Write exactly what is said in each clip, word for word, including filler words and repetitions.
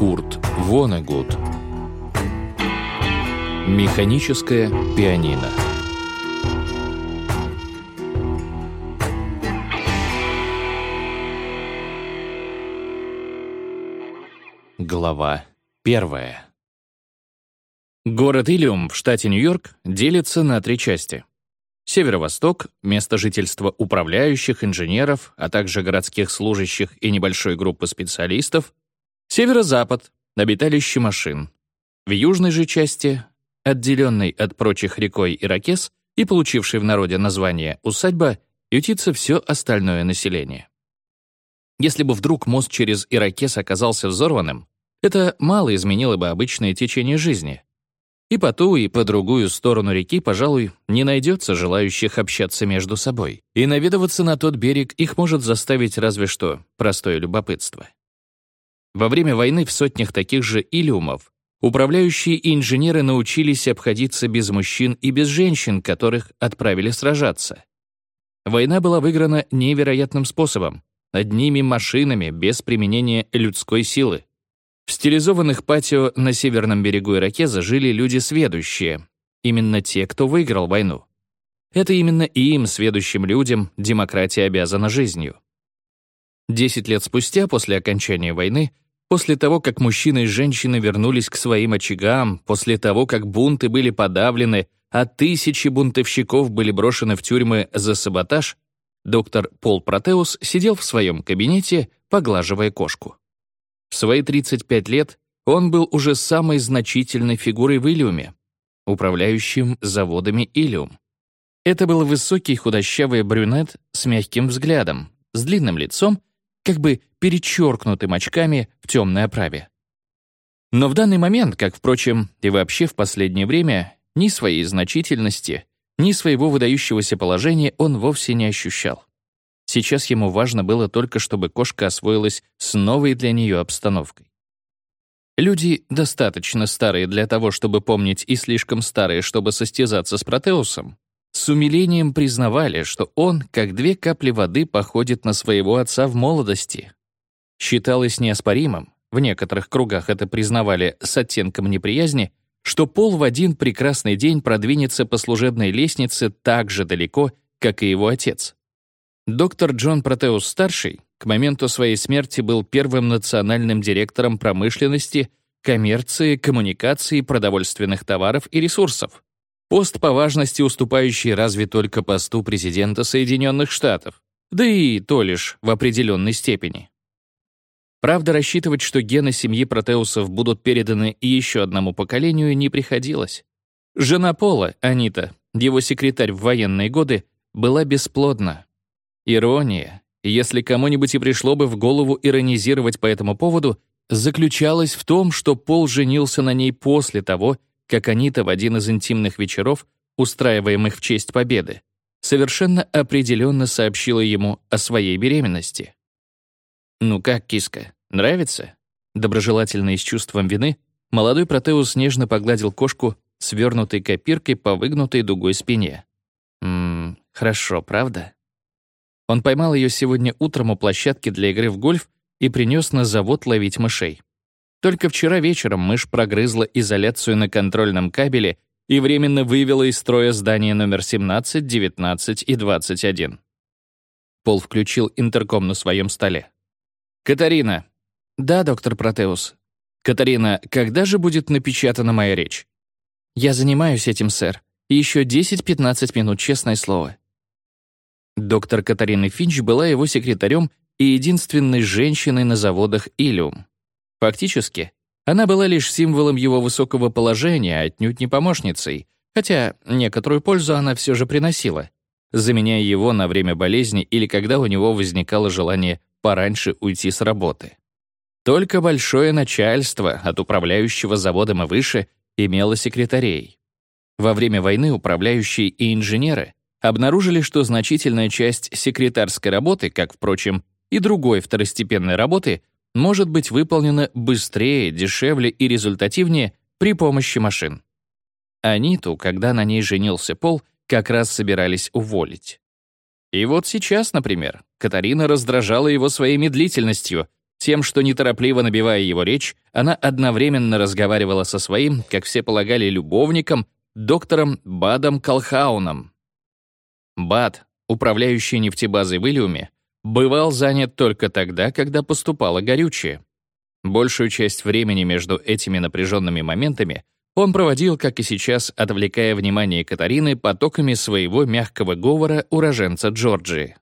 Курт Воннегут. Механическое пианино. Глава первая. Город Илиум в штате Нью-Йорк делится на три части. Северо-восток — место жительства управляющих, инженеров, а также городских служащих и небольшой группы специалистов. Северо-запад — обиталище машин. В южной же части, отделенной от прочих рекой Иракез и получившей в народе название «усадьба», ютится все остальное население. Если бы вдруг мост через Иракез оказался взорванным, это мало изменило бы обычное течение жизни. И по ту, и по другую сторону реки, пожалуй, не найдется желающих общаться между собой. И наведываться на тот берег их может заставить разве что простое любопытство. Во время войны в сотнях таких же Илиумов управляющие и инженеры научились обходиться без мужчин и без женщин, которых отправили сражаться. Война была выиграна невероятным способом, одними машинами, без применения людской силы. В стилизованных патио на северном берегу Иракеза жили люди сведущие, именно те, кто выиграл войну. Это именно им, сведущим людям, демократия обязана жизнью. Десять лет спустя, после окончания войны, после того, как мужчины и женщины вернулись к своим очагам, после того, как бунты были подавлены, а тысячи бунтовщиков были брошены в тюрьмы за саботаж, доктор Пол Протеус сидел в своем кабинете, поглаживая кошку. В свои тридцать пять лет он был уже самой значительной фигурой в Илиуме, управляющим заводами Илиум. Это был высокий худощавый брюнет с мягким взглядом, с длинным лицом, как бы перечеркнутым очками в темной оправе. Но в данный момент, как, впрочем, и вообще в последнее время, ни своей значительности, ни своего выдающегося положения он вовсе не ощущал. Сейчас ему важно было только, чтобы кошка освоилась с новой для нее обстановкой. Люди, достаточно старые для того, чтобы помнить, и слишком старые, чтобы состязаться с Протеусом, с умилением признавали, что он, как две капли воды, походит на своего отца в молодости. Считалось неоспоримым, в некоторых кругах это признавали с оттенком неприязни, что Пол в один прекрасный день продвинется по служебной лестнице так же далеко, как и его отец. Доктор Джон Протеус-старший к моменту своей смерти был первым национальным директором промышленности, коммерции, коммуникации, продовольственных товаров и ресурсов. Пост по важности уступающий разве только посту президента Соединенных Штатов, да и то лишь в определенной степени. Правда, рассчитывать, что гены семьи Протеусов будут переданы и еще одному поколению, не приходилось. Жена Пола, Анита, его секретарь в военные годы, была бесплодна. Ирония, если кому-нибудь и пришло бы в голову иронизировать по этому поводу, заключалась в том, что Пол женился на ней после того, как Анита в один из интимных вечеров, устраиваемых в честь победы, совершенно определенно сообщила ему о своей беременности. «Ну как, киска, нравится?» Доброжелательно и с чувством вины молодой Протеус нежно погладил кошку свернутой копиркой по выгнутой дугой спине. «Ммм, хорошо, правда?» Он поймал ее сегодня утром у площадки для игры в гольф и принес на завод ловить мышей. Только вчера вечером мышь прогрызла изоляцию на контрольном кабеле и временно вывела из строя здание номер семнадцать, девятнадцать и двадцать один. Пол включил интерком на своем столе. «Катарина». «Да, доктор Протеус». «Катарина, когда же будет напечатана моя речь?» «Я занимаюсь этим, сэр. Еще десять-пятнадцать минут, честное слово». Доктор Катарина Финч была его секретарем и единственной женщиной на заводах Илиум. Фактически, она была лишь символом его высокого положения, отнюдь не помощницей, хотя некоторую пользу она все же приносила, заменяя его на время болезни или когда у него возникало желание пораньше уйти с работы. Только большое начальство, от управляющего заводом и выше, имело секретарей. Во время войны управляющие и инженеры обнаружили, что значительная часть секретарской работы, как, впрочем, и другой второстепенной работы, может быть выполнена быстрее, дешевле и результативнее при помощи машин. Аниту, когда на ней женился Пол, как раз собирались уволить. И вот сейчас, например, Катарина раздражала его своей медлительностью, Тем, что неторопливо набивая его речь, она одновременно разговаривала со своим, как все полагали, любовником, доктором Бадом Колхауном. Бад, управляющий нефтебазой в Иллиуме, бывал занят только тогда, когда поступало горючее. Большую часть времени между этими напряженными моментами он проводил, как и сейчас, отвлекая внимание Катарины потоками своего мягкого говора уроженца Джорджии.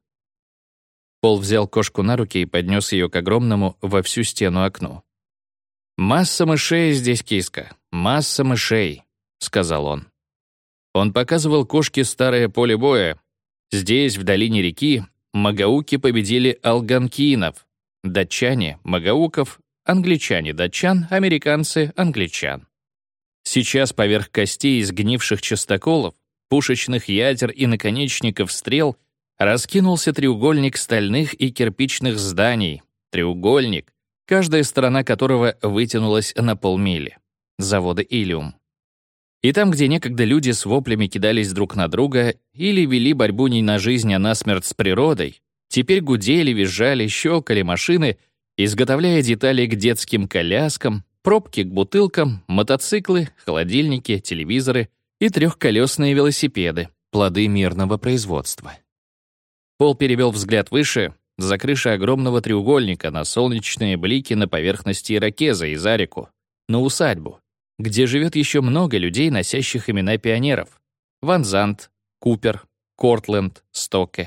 Пол взял кошку на руки и поднес ее к огромному во всю стену окну. «Масса мышей здесь, киска, масса мышей», — сказал он. Он показывал кошке старое поле боя. Здесь, в долине реки, магауки победили алганкиинов, датчане — магауков, англичане — датчан, американцы — англичан. Сейчас поверх костей сгнивших частоколов, пушечных ядер и наконечников стрел раскинулся треугольник стальных и кирпичных зданий, треугольник, каждая сторона которого вытянулась на полмили, завода «Иллиум». И там, где некогда люди с воплями кидались друг на друга или вели борьбу не на жизнь, а на смерть с природой, теперь гудели, визжали, щелкали машины, изготовляя детали к детским коляскам, пробки к бутылкам, мотоциклы, холодильники, телевизоры и трехколесные велосипеды, плоды мирного производства. Пол перевел взгляд выше, за крыши огромного треугольника, на солнечные блики на поверхности Иракеза и за реку, на усадьбу, где живет еще много людей, носящих имена пионеров: Ван Зант, Купер, Кортленд, Стоке.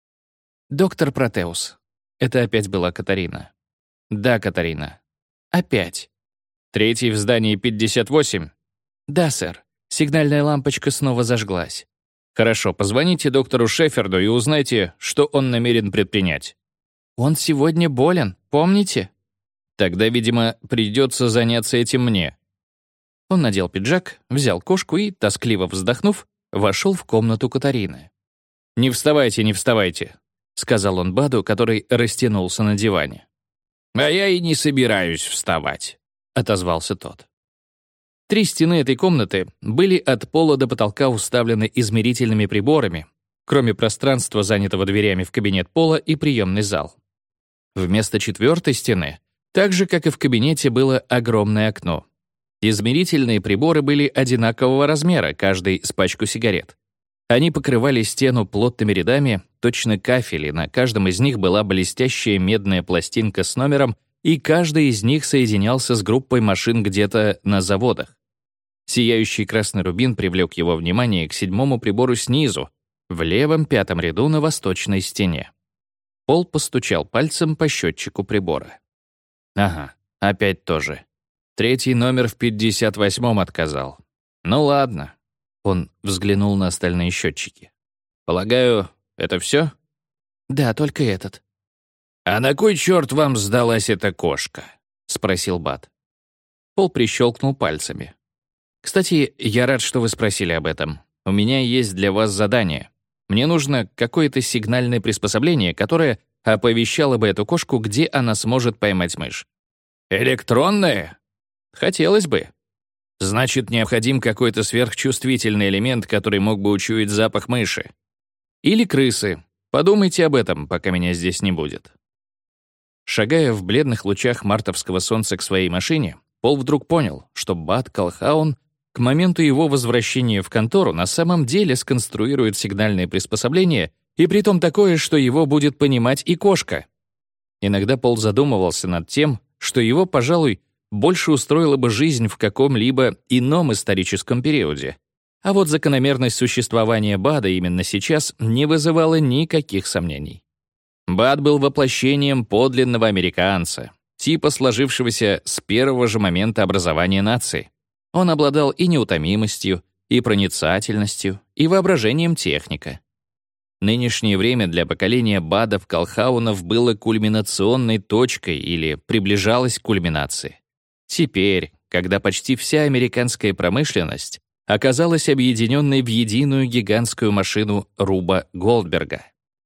«Доктор Протеус». Это опять была Катарина. «Да, Катарина». «Опять». «Третий в здании пятьдесят восемь?» «Да, сэр. Сигнальная лампочка снова зажглась». «Хорошо, позвоните доктору Шеферду и узнайте, что он намерен предпринять». «Он сегодня болен, помните?» «Тогда, видимо, придется заняться этим мне». Он надел пиджак, взял кошку и, тоскливо вздохнув, вошел в комнату Катарины. «Не вставайте, не вставайте», — сказал он Баду, который растянулся на диване. «А я и не собираюсь вставать», — отозвался тот. Три стены этой комнаты были от пола до потолка уставлены измерительными приборами, кроме пространства, занятого дверями в кабинет Пола и приемный зал. Вместо четвертой стены, так же, как и в кабинете, было огромное окно. Измерительные приборы были одинакового размера, каждый с пачку сигарет. Они покрывали стену плотными рядами, точно кафели, на каждом из них была блестящая медная пластинка с номером, и каждый из них соединялся с группой машин где-то на заводах. Сияющий красный рубин привлек его внимание к седьмому прибору снизу, в левом пятом ряду на восточной стене. Пол постучал пальцем по счетчику прибора. Ага, опять тоже. Третий номер в пятьдесят восьмом отказал. Ну ладно. Он взглянул на остальные счетчики. Полагаю, это все? Да, только этот. «А на кой черт вам сдалась эта кошка?» — спросил Бад. Пол прищелкнул пальцами. «Кстати, я рад, что вы спросили об этом. У меня есть для вас задание. Мне нужно какое-то сигнальное приспособление, которое оповещало бы эту кошку, где она сможет поймать мышь». «Электронное?» «Хотелось бы. Значит, необходим какой-то сверхчувствительный элемент, который мог бы учуять запах мыши. Или крысы. Подумайте об этом, пока меня здесь не будет». Шагая в бледных лучах мартовского солнца к своей машине, Пол вдруг понял, что Бад Колхаун к моменту его возвращения в контору на самом деле сконструирует сигнальное приспособление, и притом такое, что его будет понимать и кошка. Иногда Пол задумывался над тем, что его, пожалуй, больше устроила бы жизнь в каком-либо ином историческом периоде. А вот закономерность существования Бада именно сейчас не вызывала никаких сомнений. Бад был воплощением подлинного американца, типа сложившегося с первого же момента образования нации. Он обладал и неутомимостью, и проницательностью, и воображением техника. Нынешнее время для поколения Бадов-Колхаунов было кульминационной точкой или приближалось к кульминации. Теперь, когда почти вся американская промышленность оказалась объединенной в единую гигантскую машину Руба Голдберга.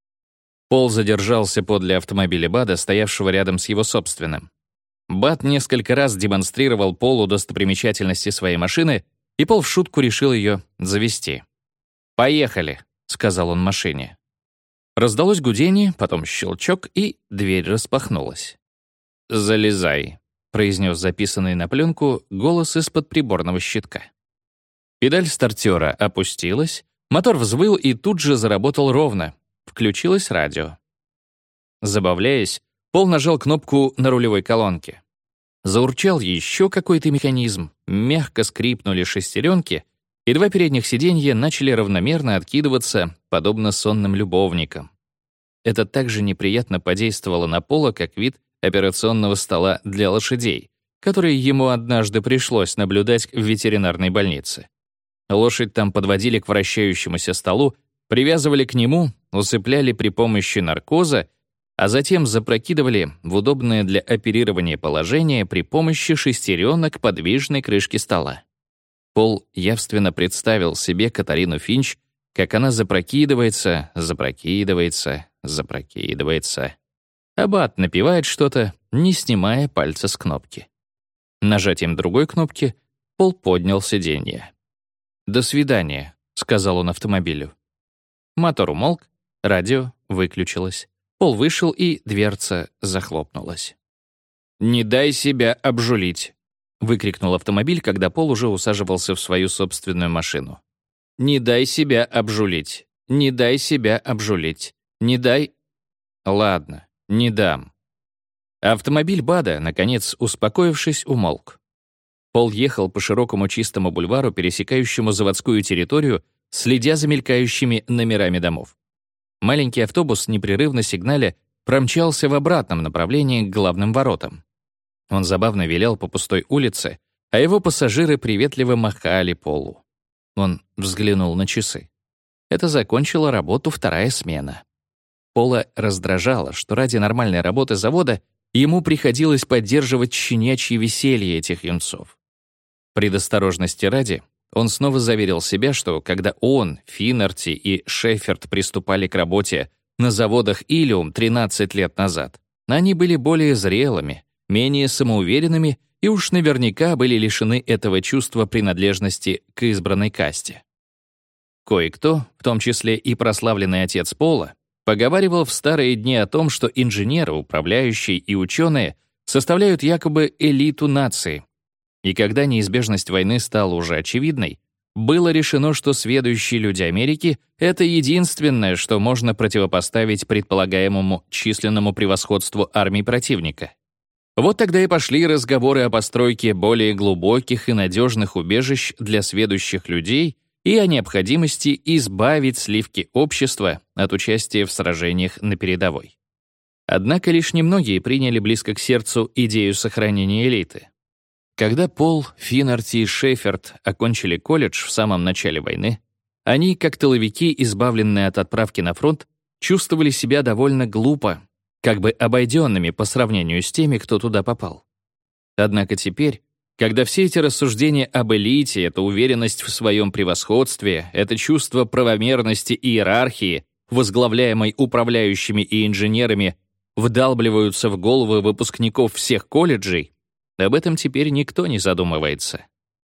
Пол задержался подле автомобиля Бада, стоявшего рядом с его собственным. Бад несколько раз демонстрировал Полу достопримечательности своей машины, и Пол в шутку решил ее завести. «Поехали», — сказал он машине. Раздалось гудение, потом щелчок, и дверь распахнулась. «Залезай», — произнес записанный на пленку голос из-под приборного щитка. Педаль стартера опустилась, мотор взвыл и тут же заработал ровно. Включилось радио. Забавляясь, Пол нажал кнопку на рулевой колонке. Заурчал еще какой-то механизм, мягко скрипнули шестеренки, и два передних сиденья начали равномерно откидываться, подобно сонным любовникам. Это также неприятно подействовало на Пола, как вид операционного стола для лошадей, который ему однажды пришлось наблюдать в ветеринарной больнице. Лошадь там подводили к вращающемуся столу, привязывали к нему, усыпляли при помощи наркоза, а затем запрокидывали в удобное для оперирования положение при помощи шестеренок подвижной крышки стола. Пол явственно представил себе Катарину Финч, как она запрокидывается, запрокидывается, запрокидывается. Аббат напевает что-то, не снимая пальца с кнопки. Нажатием другой кнопки Пол поднял сиденье. «До свидания», — сказал он автомобилю. Мотор умолк, радио выключилось. Пол вышел, и дверца захлопнулась. «Не дай себя обжулить», — выкрикнул автомобиль, когда Пол уже усаживался в свою собственную машину. «Не дай себя обжулить. Не дай себя обжулить. Не дай...» «Ладно, не дам». Автомобиль Бада, наконец, успокоившись, умолк. Пол ехал по широкому чистому бульвару, пересекающему заводскую территорию, следя за мелькающими номерами домов. Маленький автобус, непрерывно сигналя, промчался в обратном направлении к главным воротам. Он забавно вилял по пустой улице, а его пассажиры приветливо махали Полу. Он взглянул на часы. Это закончила работу вторая смена. Пола раздражало, что ради нормальной работы завода ему приходилось поддерживать щенячье веселье этих юнцов. Предосторожности ради, он снова заверил себя, что когда он, Финнерти и Шеферд приступали к работе на заводах Илиум тринадцать лет назад, они были более зрелыми, менее самоуверенными и уж наверняка были лишены этого чувства принадлежности к избранной касте. Кое-кто, в том числе и прославленный отец Пола, поговаривал в старые дни о том, что инженеры, управляющие и ученые составляют якобы элиту нации. И когда неизбежность войны стала уже очевидной, было решено, что сведущие люди Америки — это единственное, что можно противопоставить предполагаемому численному превосходству армии противника. Вот тогда и пошли разговоры о постройке более глубоких и надежных убежищ для сведущих людей и о необходимости избавить сливки общества от участия в сражениях на передовой. Однако лишь немногие приняли близко к сердцу идею сохранения элиты. Когда Пол, Финнерти и Шеферд окончили колледж в самом начале войны, они, как тыловики, избавленные от отправки на фронт, чувствовали себя довольно глупо, как бы обойденными по сравнению с теми, кто туда попал. Однако теперь, когда все эти рассуждения об элите, эта уверенность в своем превосходстве, это чувство правомерности и иерархии, возглавляемой управляющими и инженерами, вдалбливаются в головы выпускников всех колледжей, об этом теперь никто не задумывается.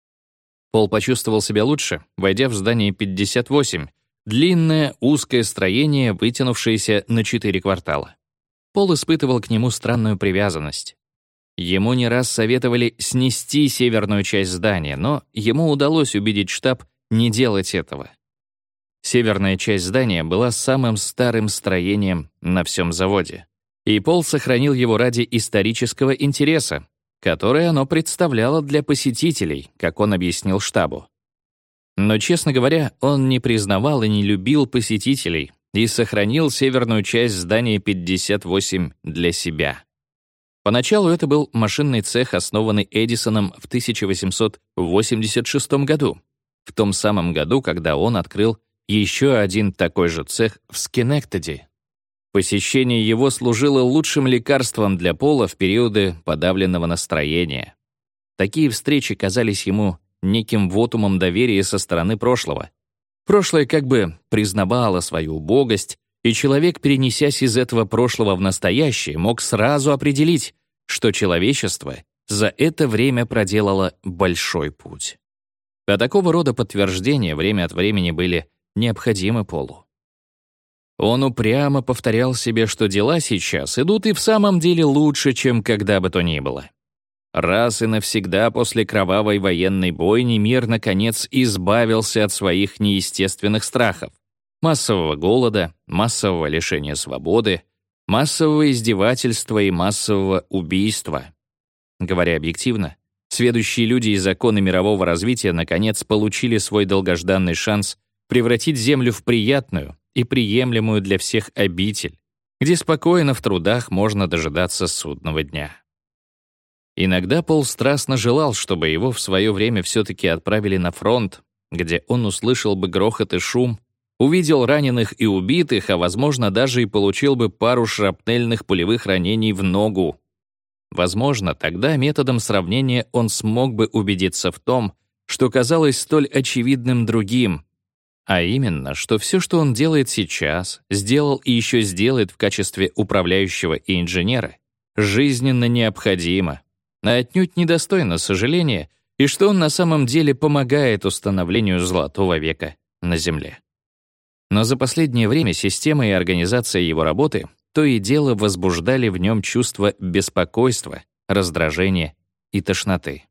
Пол почувствовал себя лучше, войдя в здание пятьдесят восемь, длинное, узкое строение, вытянувшееся на четыре квартала. Пол испытывал к нему странную привязанность. Ему не раз советовали снести северную часть здания, но ему удалось убедить штаб не делать этого. Северная часть здания была самым старым строением на всем заводе, и Пол сохранил его ради исторического интереса, которое оно представляло для посетителей, как он объяснил штабу. Но, честно говоря, он не признавал и не любил посетителей и сохранил северную часть здания пятьдесят восемь для себя. Поначалу это был машинный цех, основанный Эдисоном в тысяча восемьсот восемьдесят шестом году, в том самом году, когда он открыл еще один такой же цех в Скинектеди. Посещение его служило лучшим лекарством для Пола в периоды подавленного настроения. Такие встречи казались ему неким вотумом доверия со стороны прошлого. Прошлое как бы признавало свою убогость, и человек, перенесясь из этого прошлого в настоящее, мог сразу определить, что человечество за это время проделало большой путь. А такого рода подтверждения время от времени были необходимы Полу. Он упрямо повторял себе, что дела сейчас идут и в самом деле лучше, чем когда бы то ни было. Раз и навсегда после кровавой военной бойни мир, наконец, избавился от своих неестественных страхов. Массового голода, массового лишения свободы, массового издевательства и массового убийства. Говоря объективно, сведущие люди и законы мирового развития наконец получили свой долгожданный шанс превратить Землю в приятную и приемлемую для всех обитель, где спокойно в трудах можно дожидаться судного дня. Иногда Пол страстно желал, чтобы его в свое время все-таки отправили на фронт, где он услышал бы грохот и шум, увидел раненых и убитых, а, возможно, даже и получил бы пару шрапнельных пулевых ранений в ногу. Возможно, тогда методом сравнения он смог бы убедиться в том, что казалось столь очевидным другим, а именно, что все, что он делает сейчас, сделал и еще сделает в качестве управляющего и инженера, жизненно необходимо, а отнюдь недостойно сожаления, и что он на самом деле помогает установлению Золотого века на Земле. Но за последнее время система и организация его работы то и дело возбуждали в нем чувство беспокойства, раздражения и тошноты.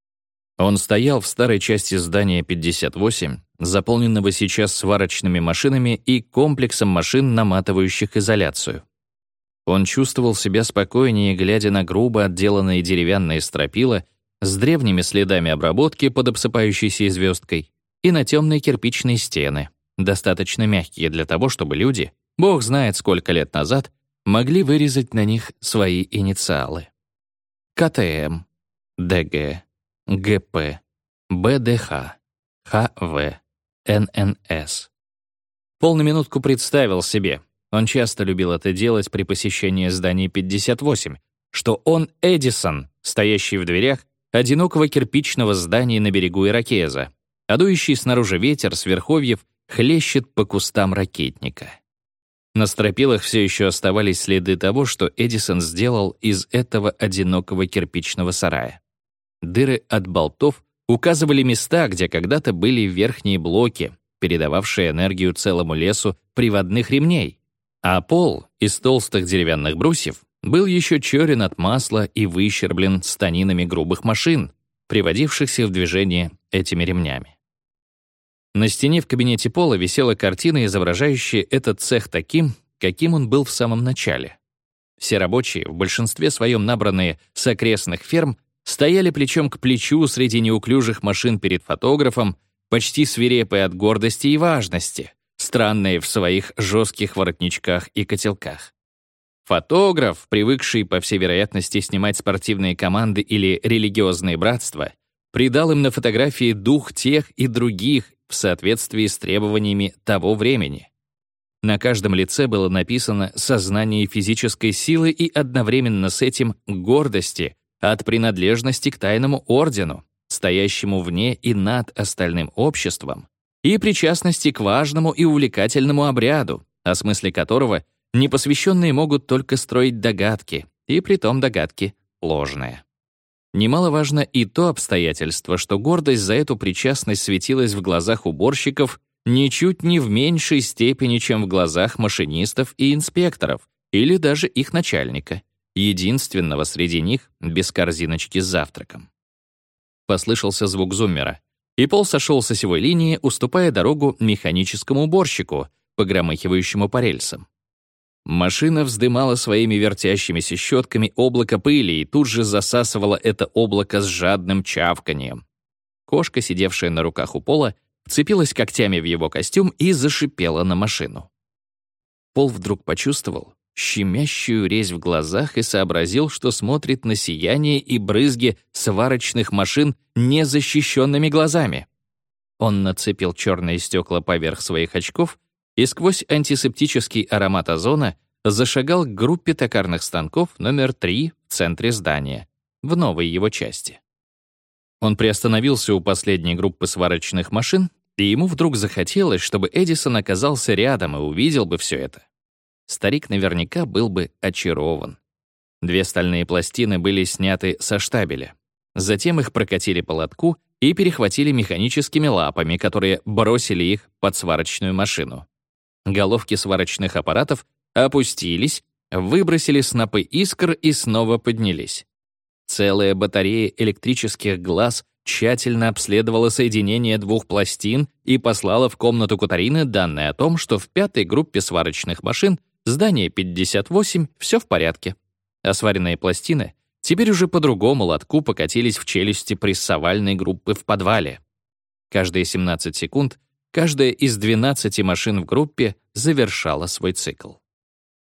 Он стоял в старой части здания пятьдесят восемь, заполненного сейчас сварочными машинами и комплексом машин, наматывающих изоляцию. Он чувствовал себя спокойнее, глядя на грубо отделанные деревянные стропила с древними следами обработки под обсыпающейся звездкой и на темные кирпичные стены, достаточно мягкие для того, чтобы люди, бог знает сколько лет назад, могли вырезать на них свои инициалы. ка тэ эм, дэ гэ, гэ пэ, бэ дэ ха, ха вэ, эн эн эс. Пол на минутку представил себе, он часто любил это делать при посещении здания пятьдесят восемь, что он Эдисон, стоящий в дверях одинокого кирпичного здания на берегу Иракеза, а дующий снаружи ветер с верховьев хлещет по кустам ракетника. На стропилах все еще оставались следы того, что Эдисон сделал из этого одинокого кирпичного сарая. Дыры от болтов указывали места, где когда-то были верхние блоки, передававшие энергию целому лесу приводных ремней, а пол из толстых деревянных брусьев был еще черен от масла и выщерблен станинами грубых машин, приводившихся в движение этими ремнями. На стене в кабинете Пола висела картина, изображающая этот цех таким, каким он был в самом начале. Все рабочие, в большинстве своем набранные с окрестных ферм, стояли плечом к плечу среди неуклюжих машин перед фотографом, почти свирепые от гордости и важности, странные в своих жестких воротничках и котелках. Фотограф, привыкший, по всей вероятности, снимать спортивные команды или религиозные братства, придал им на фотографии дух тех и других в соответствии с требованиями того времени. На каждом лице было написано сознание физической силы и одновременно с этим гордости от принадлежности к тайному ордену, стоящему вне и над остальным обществом, и причастности к важному и увлекательному обряду, о смысле которого непосвященные могут только строить догадки, и притом догадки ложные. Немаловажно и то обстоятельство, что гордость за эту причастность светилась в глазах уборщиков ничуть не в меньшей степени, чем в глазах машинистов и инспекторов, или даже их начальника, единственного среди них без корзиночки с завтраком. Послышался звук зуммера, и Пол сошел с осевой линии, уступая дорогу механическому уборщику, погромыхивающему по рельсам. Машина вздымала своими вертящимися щетками облако пыли и тут же засасывала это облако с жадным чавканьем. Кошка, сидевшая на руках у Пола, вцепилась когтями в его костюм и зашипела на машину. Пол вдруг почувствовал щемящую резь в глазах и сообразил, что смотрит на сияние и брызги сварочных машин незащищенными глазами. Он нацепил черные стекла поверх своих очков и сквозь антисептический аромат озона зашагал к группе токарных станков номер три в центре здания, в новой его части. Он приостановился у последней группы сварочных машин, и ему вдруг захотелось, чтобы Эдисон оказался рядом и увидел бы все это. Старик наверняка был бы очарован. Две стальные пластины были сняты со штабеля. Затем их прокатили по лотку и перехватили механическими лапами, которые бросили их под сварочную машину. Головки сварочных аппаратов опустились, выбросили снопы искр и снова поднялись. Целая батарея электрических глаз тщательно обследовала соединение двух пластин и послала в комнату Катарины данные о том, что в пятой группе сварочных машин здание пятьдесят восемь все в порядке. А сваренные пластины теперь уже по другому лотку покатились в челюсти прессовальной группы в подвале. Каждые семнадцать секунд каждая из двенадцати машин в группе завершала свой цикл.